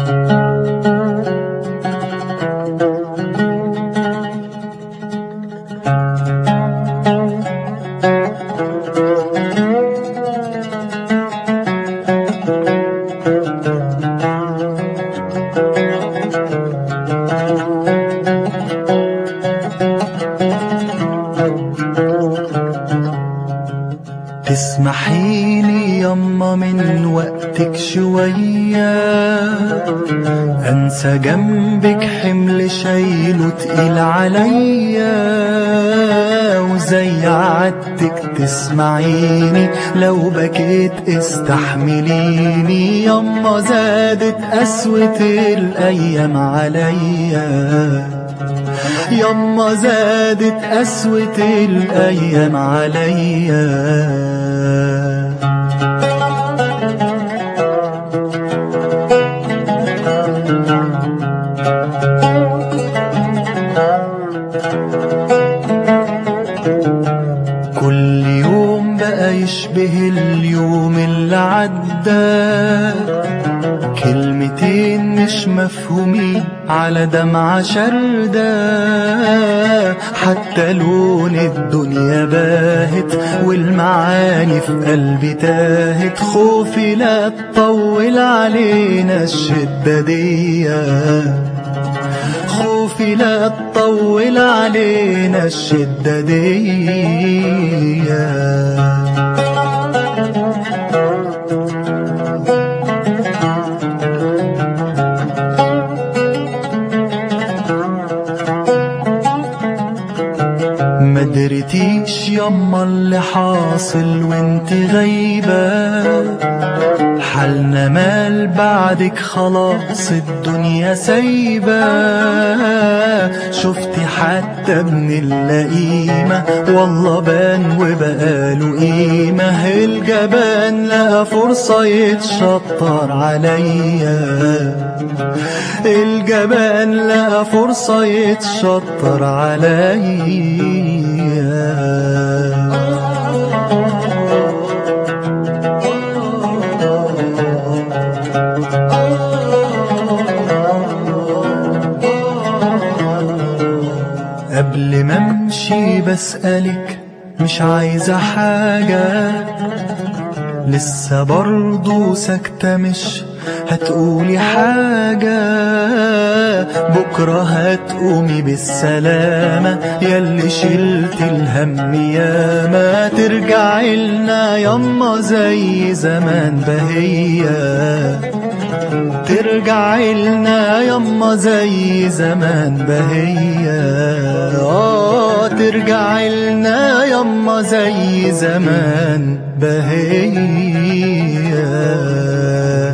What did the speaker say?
تسمحيلي يما من وقتك شوية أنسى جنبك حمل شايله تقيل عليا، وزي عادتك تسمعيني لو بكيت استحمليني. يما زادت قسوة الأيام عليا، يما زادت قسوة الأيام عليا. كل يوم بقى يشبه اليوم اللي عدى، كلمتين مش مفهومين على دمعة شردة، حتى لون الدنيا باهت والمعاني في قلبي تاهت. خوفي لا تطول علينا الشدة دي، خوفي لا تطول علينا الشدة دي. مدرتيش يما اللي حاصل وانت غايبة، حالنا مال بعدك خلاص الدنيا سايبة. شفتي حتى ابن اللئيمة والله بان وبقاله قيمة، الجبان لقى فرصة يتشطر عليا، الجبان لقى فرصة يتشطر عليا. قبل ما امشي بسألك مش عايزة حاجة، لسه برضو ساكتة مش هتقولي حاجة. بكرة هتقومي بالسلامة ياللي شلت الهم ياما، ترجعي لنا يما زي زمان بهية، ترجعي لنا يما زي زمان بهية. ترجعي لنا يما زي زمان بهية.